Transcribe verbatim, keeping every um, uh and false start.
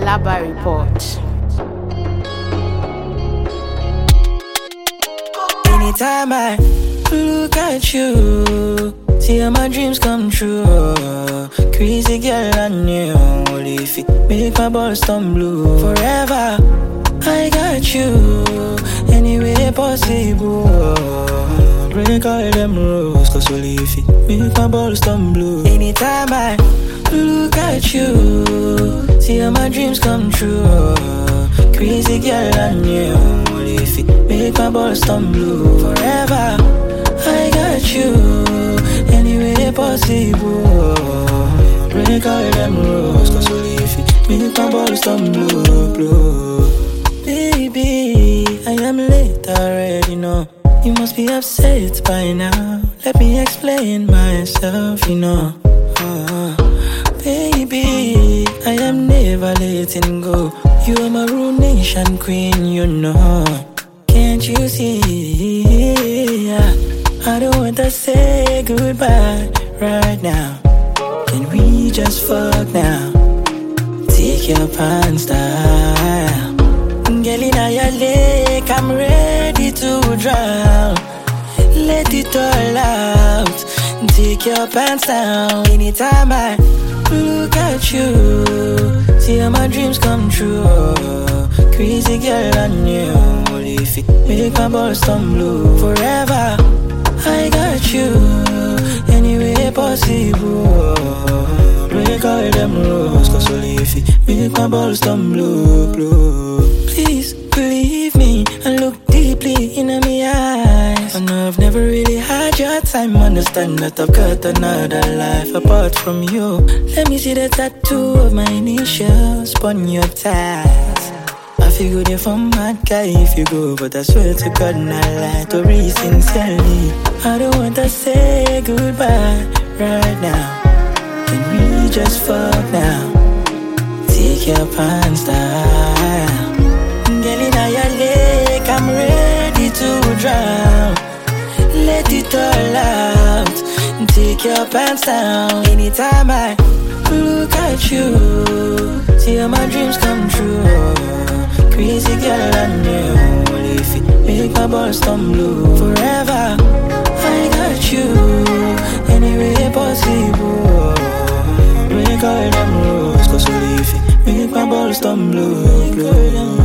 Laba Report. Anytime I look at you, see how my dreams come true. Crazy girl, I knew only if it make my balls turn blue. Forever, I got you, any way possible. Break all them rules, cause only if it make my balls turn blue. Anytime I look at you, see how my dreams come true. Crazy girl, I knew only if it make my balls turn blue. Forever, I got you, any way possible. Break all them rules, cause only if it make my balls turn blue, blue. Baby, I am late already, no. You must be upset by now. Let me explain myself, you know. uh, Baby, I am never letting go. You are my ruination queen, you know. Can't you see? I don't want to say goodbye right now. Can we just fuck now? Take your pants down. Girl, in your lake, I'm ready to drown. Let it all out. Take your pants down. Anytime I look at you, see how my dreams come true. Crazy girl, I knew only if it make my balls turn blue. Forever, I got you, any way possible. Break all them rules, cause only if it make my balls turn blue, blue. Please believe me and look deeply in my eyes. I know I've never really had your time. Understand that I've got another life apart from you. Let me see the tattoo of my initials upon your thighs. I feel good if I'm mad guy if you go, but I swear to God not lie to read sincerely. I don't want to say goodbye right now. Can we just fuck now? Take your pants down. Girl, in your lake, I'm ready to drown. Let it all out. Take your pants down. Anytime I look at you, see how my dreams come true. Crazy girl, I knew only if it make my balls turn blue. Forever, I got you, any way possible. Break all them rules, cause only if it make my balls turn blue, blue.